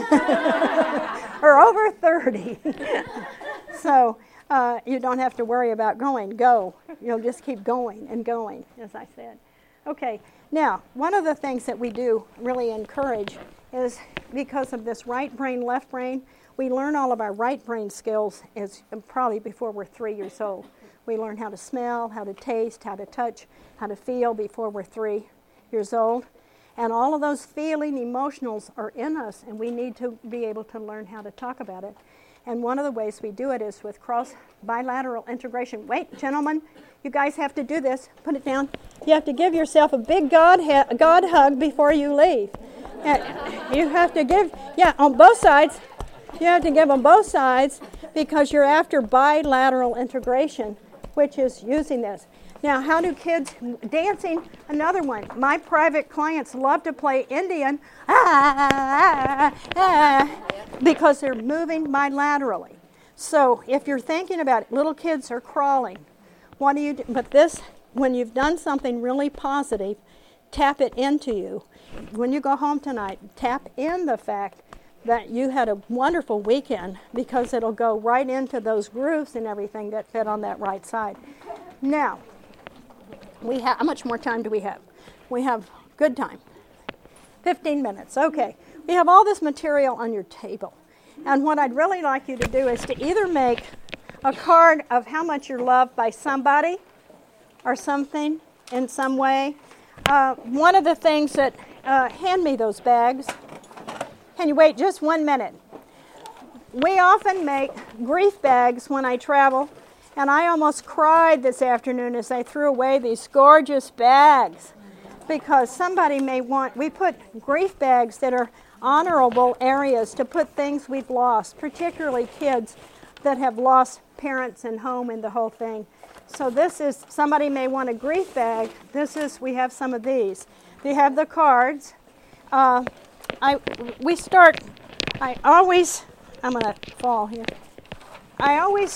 or over 30. So you don't have to worry about going. Go. You'll just keep going and going, as I said. Okay, now, one of the things that we do really encourage is because of this right brain, left brain, we learn all of our right brain skills probably before we're 3 years old. We learn how to smell, how to taste, how to touch, how to feel before we're 3 years old. And all of those feeling emotionals are in us, and we need to be able to learn how to talk about it. And one of the ways we do it is with bilateral integration. Wait, gentlemen, you guys have to do this. Put it down. You have to give yourself a big God hug before you leave. And you have to give, on both sides. You have to give on both sides because you're after bilateral integration, which is using this. Now, how do kids, dancing, another one. My private clients love to play Indian because they're moving bilaterally. So if you're thinking about it, little kids are crawling. What do you do? But this, when you've done something really positive, tap it into you. When you go home tonight, tap in the fact that you had a wonderful weekend because it'll go right into those grooves and everything that fit on that right side. Now, how much more time do we have? We have good time. 15 minutes, okay. We have all this material on your table. And what I'd really like you to do is to either make a card of how much you're loved by somebody or something in some way. One of the things that, hand me those bags. Can you wait just 1 minute? We often make grief bags when I travel, and I almost cried this afternoon as I threw away these gorgeous bags because somebody may want, we put grief bags that are honorable areas to put things we've lost, particularly kids that have lost parents and home and the whole thing. So this is, somebody may want a grief bag. We have some of these. We have the cards. I'm going to fall here. I always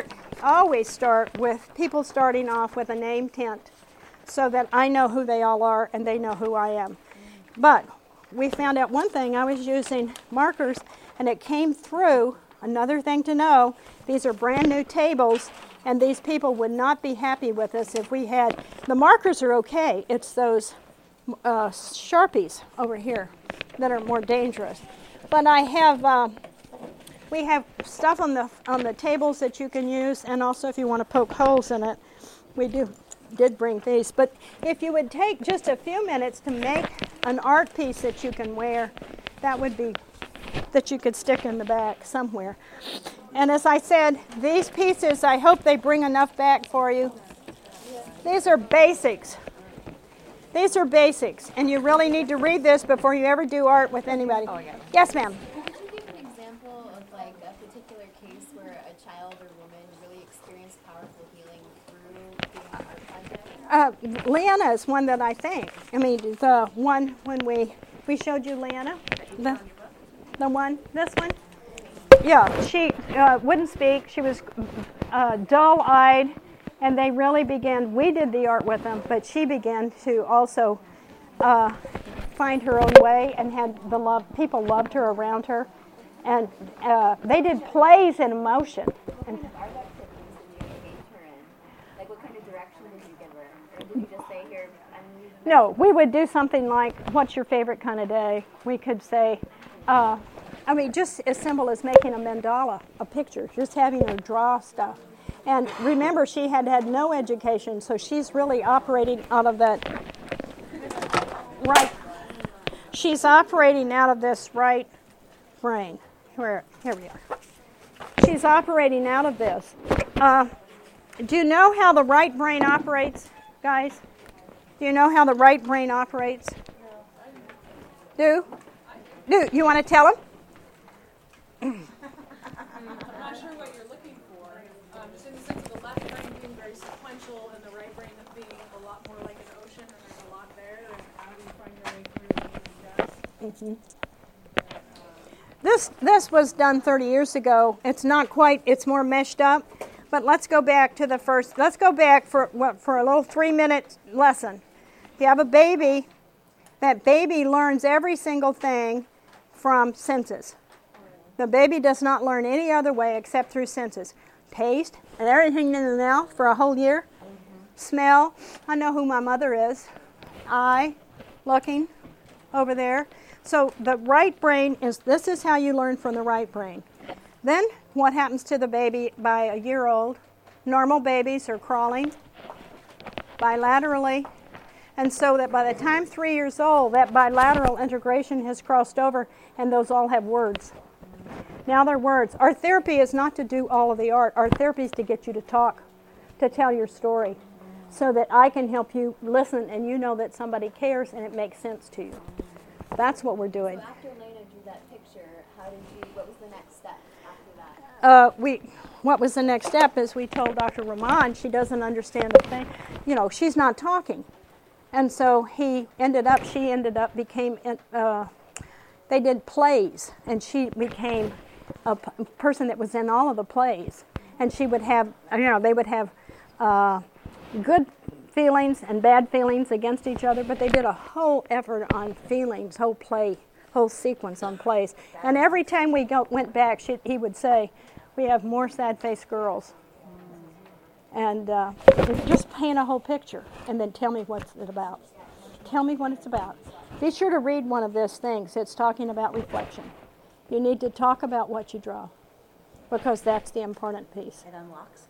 start with people starting off with a name tent so that I know who they all are and they know who I am. But we found out one thing. I was using markers and it came through. Another thing to know, these are brand new tables and these people would not be happy with us if we had, the markers are okay. It's those Sharpies over here that are more dangerous. But I have, we have stuff on the tables that you can use, and also if you want to poke holes in it, we did bring these. But if you would take just a few minutes to make an art piece that you can wear, that would be, that you could stick in the back somewhere. And as I said, these pieces, I hope they bring enough back for you. These are basics. These are basics, and you really need to read this before you ever do art with anybody. Oh, yeah. Yes, ma'am. Could you give an example of like a particular case where a child or woman really experienced powerful healing through doing an art project? Leanna is one that I think. I mean, the one when we showed you Leanna, the one, this one. Yeah, she wouldn't speak. She was dull-eyed. And they really began, we did the art with them, but she began to also find her own way and had the love, people loved her around her. And they did plays in emotion. And What kind of art activities did you engage her in? Like what kind of direction did you give her? Or did you just say, here, no, we would do something like, what's your favorite kind of day? We could say, just as simple as making a mandala, a picture, just having her draw stuff. And remember, she had no education, so she's really operating out of that right. She's operating out of this right brain. Here we are. She's operating out of this. Do you know how the right brain operates, guys? Do you know how the right brain operates? Do? You want to tell them? This was done 30 years ago. It's not quite, it's more meshed up. But let's go back to the first, let's go back for a little 3-minute lesson. If you have a baby, that baby learns every single thing from senses. The baby does not learn any other way except through senses. Taste, and everything in the mouth for a whole year. Smell, I know who my mother is. Eye, looking over there. So the right brain this is how you learn from the right brain. Then what happens to the baby by a year old? Normal babies are crawling bilaterally. And so that by the time 3 years old, that bilateral integration has crossed over and those all have words. Now they're words. Our therapy is not to do all of the art. Our therapy is to get you to talk, to tell your story, so that I can help you listen and you know that somebody cares and it makes sense to you. That's what we're doing. So after Elena drew that picture, what was the next step after that? What was the next step is we told Dr. Rahman she doesn't understand a thing. She's not talking. And so she ended up became, they did plays, and she became a person that was in all of the plays. And she would have, they would have good feelings and bad feelings against each other, but they did a whole effort on feelings, whole sequence on plays. And every time we went back, he would say, we have more sad-faced girls. And just paint a whole picture and then tell me what's it about. Tell me what it's about. Be sure to read one of these things. It's talking about reflection. You need to talk about what you draw because that's the important piece. It unlocks.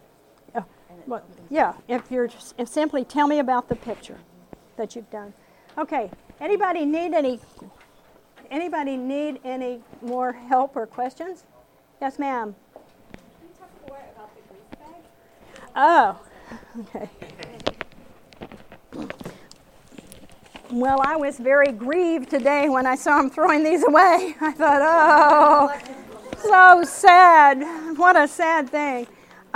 If simply tell me about the picture that you've done. Okay, anybody need any more help or questions? Yes, ma'am. Can you talk more about the grief bag? Oh, okay. Well, I was very grieved today when I saw him throwing these away. I thought, oh, so sad. What a sad thing.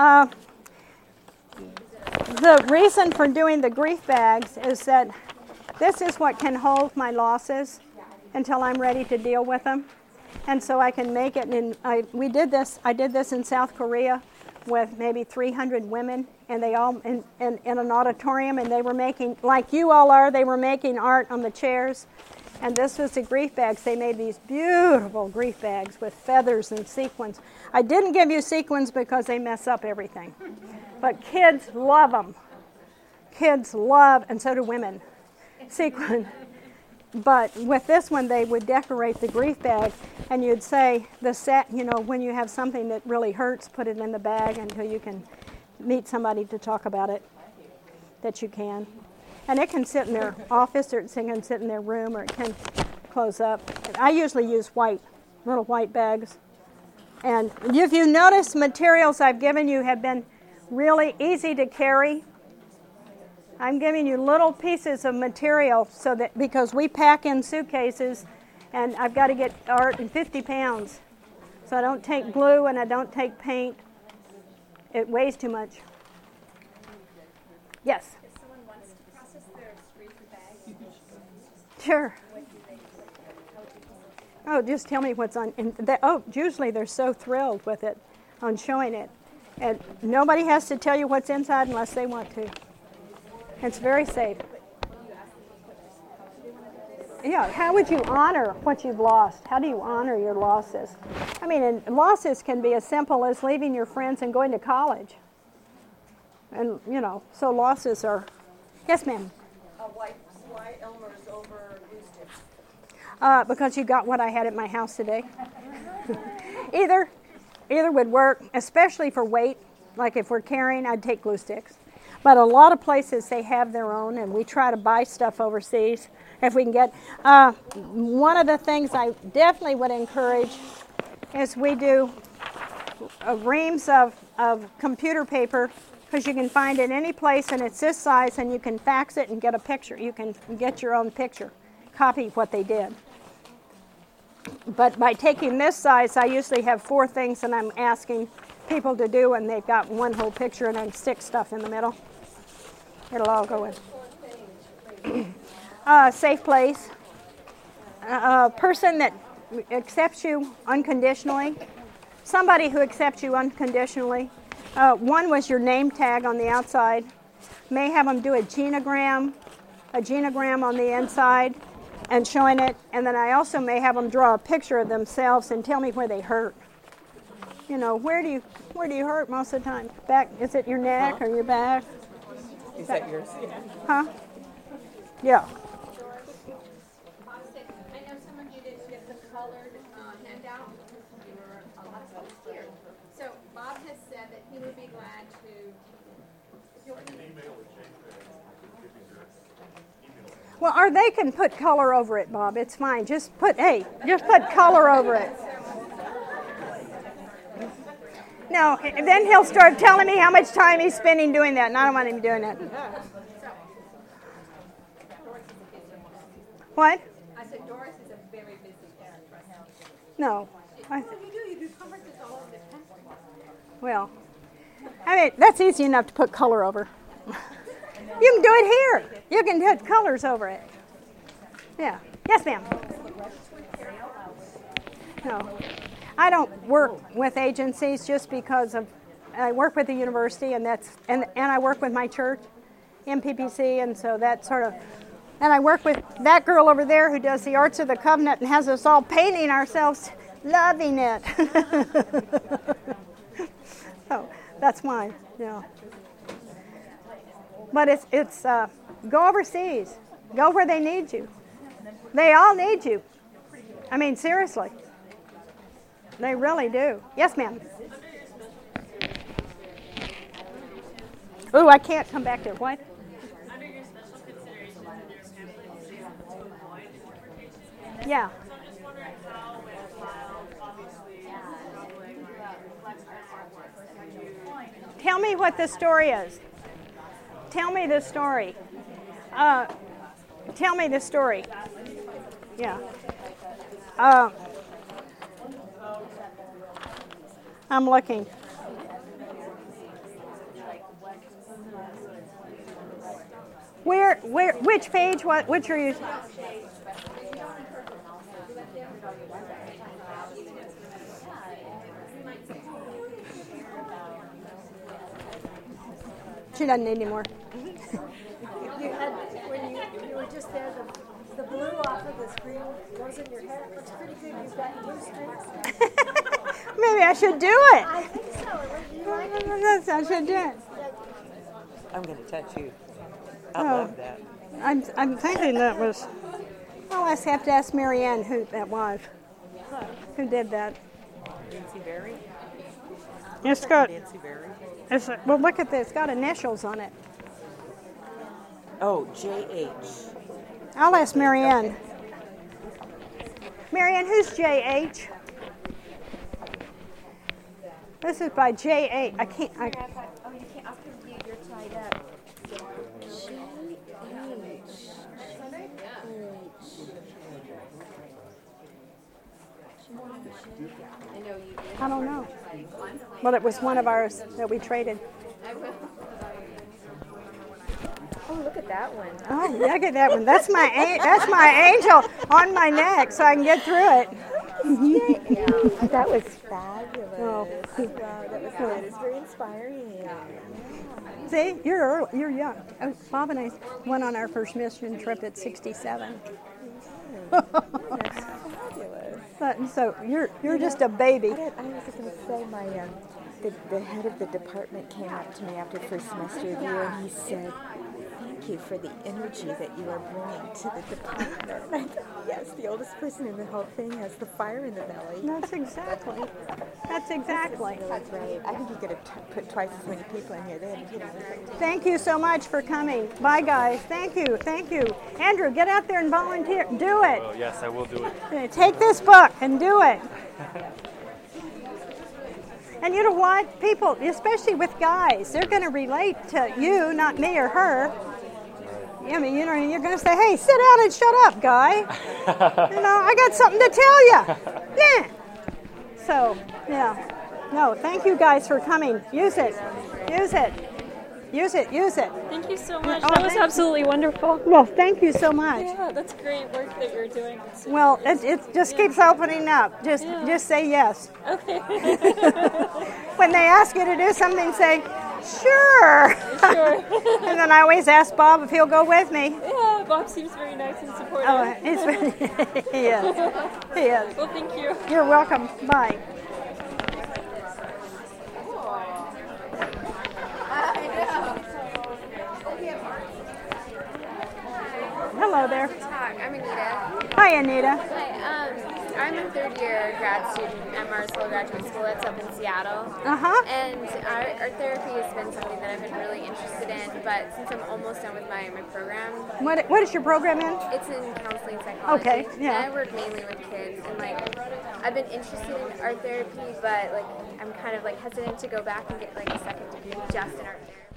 The reason for doing the grief bags is that this is what can hold my losses until I'm ready to deal with them. And so I can make it. And I did this in South Korea with maybe 300 women, and they all in an auditorium, and they were making, like you all are, they were making art on the chairs. And this was the grief bags. They made these beautiful grief bags with feathers and sequins. I didn't give you sequins because they mess up everything. But kids love them. Kids love, and so do women, sequin. But with this one, they would decorate the grief bag, and you'd say, when you have something that really hurts, put it in the bag until you can meet somebody to talk about it, that you can. And it can sit in their office, or it can sit in their room, or it can close up. I usually use little white bags. And if you notice, materials I've given you have been really easy to carry. I'm giving you little pieces of material because we pack in suitcases, and I've got to get art in 50 pounds. So I don't take glue and I don't take paint. It weighs too much. Yes? If someone wants to process their grief bag, Sure. Oh, just tell me what's on. Usually they're so thrilled with it, on showing it. And nobody has to tell you what's inside unless they want to. It's very safe. Yeah, how would you honor what you've lost? How do you honor your losses? I mean, and losses can be as simple as leaving your friends and going to college. And, so losses are... Yes, ma'am? Why Elmer's over glue sticks? Because you got what I had at my house today. Either would work, especially for weight. Like if we're carrying, I'd take glue sticks. But a lot of places, they have their own, and we try to buy stuff overseas if we can get. One of the things I definitely would encourage is we do reams of computer paper, because you can find it any place, and it's this size, and you can fax it and get a picture. You can get your own picture, copy what they did. But by taking this size, I usually have 4 things that I'm asking people to do, and they've got one whole picture, and then stick stuff in the middle. It'll all go in. Safe place. a person that accepts you unconditionally, somebody who accepts you unconditionally. One was your name tag on the outside. May have them do a genogram on the inside and showing it. And then I also may have them draw a picture of themselves and tell me where they hurt. You know, where do you hurt most of the time? Back? Is it your neck or your back? Is that yours? Huh? Yeah. I know some of you didn't get the colored handout. You were here. So Bob has said that he would be glad to. Well, or they can put color over it, Bob. It's fine. Just put color over it. No, then he'll start telling me how much time he's spending doing that, and I don't want him doing that. What? I said Doris is a very busy parent right now. No. You do conferences all over the country. Well, I mean, that's easy enough to put color over. You can do it here. You can put colors over it. Yeah. Yes, ma'am. No. I don't work with agencies just because I work with the university and I work with my church, MPPC, and so that sort of, and I work with that girl over there who does the Arts of the Covenant and has us all painting ourselves, loving it. So that's mine, yeah. But it's go overseas, go where they need you. They all need you. I mean, seriously. They really do. Yes, ma'am. Ooh, I can't come back there. What? Under your special consideration, there's family avoid deportation. Yeah. So I'm just wondering how, when filed, obviously, reflects our artwork. Tell me what the story is. Tell me the story. Tell me the story. Yeah. I'm looking. Which page? Which are you? She doesn't need any more. You had, when you were just there, the blue off of the screen goes in your hair. It looks pretty good. You've got blue streaks. Maybe I should do it. I think so. You like it? I should do it. I'm going to touch you. I Oh. love that. I'm thinking that was. I'll have to ask Marianne who that was. Who did that? Nancy Berry? It's got. Nancy Berry? Well, look at this. It's got initials on it. Oh, J.H. I'll ask Marianne. Marianne, who's J.H.? This is by J.H. I can't. Oh, you can't. After you're tied up. I don't know. Well, it was one of ours that we traded. Oh, look at that one. Oh, yeah, I get that one. That's my angel on my neck, so I can get through it. That was fabulous. Oh. Wow, that was good. It's very inspiring. See, you're young. Oh, Bob and I went on our first mission trip at 67. Fabulous. So you're just a baby. I was going to say, the head of the department came up to me after the first semester of the year, and he said, "Thank you for the energy that you are bringing to the department." And I thought, yes, the oldest person in the whole thing has the fire in the belly. That's exactly. That's exactly. That's right. I think you could have put twice as many people in here. They had Thank you so much for coming. Bye, guys. Thank you. Thank you. Andrew, get out there and volunteer. Do it. Oh, yes, I will do it. Take this book and do it. And you know what? People, especially with guys, they're going to relate to you, not me or her. I mean, you're going to say, "Hey, sit down and shut up, guy. I got something to tell you." Yeah. So, yeah. No, thank you guys for coming. Use it. Use it. Use it, use it. Thank you so much. Oh, That was thank- absolutely wonderful. Well, thank you so much. Yeah, that's great work that you're doing. Well, it just keeps opening up. Just say yes. Okay. When they ask you to do something, say, sure. Sure. And then I always ask Bob if he'll go with me. Yeah, Bob seems very nice and supportive. Oh, he is. He is. Well, thank you. You're welcome. Bye. Hello there. Hi, I'm Anita. Hi, Anita. Hi, I'm a third year grad student at Marsville Graduate School that's up in Seattle. Uh-huh. And art therapy has been something that I've been really interested in, but since I'm almost done with my program, What is your program in? it's in counseling psychology. Okay, yeah. And I work mainly with kids, and like I've been interested in art therapy, but like I'm kind of like hesitant to go back and get like a second degree just in art therapy.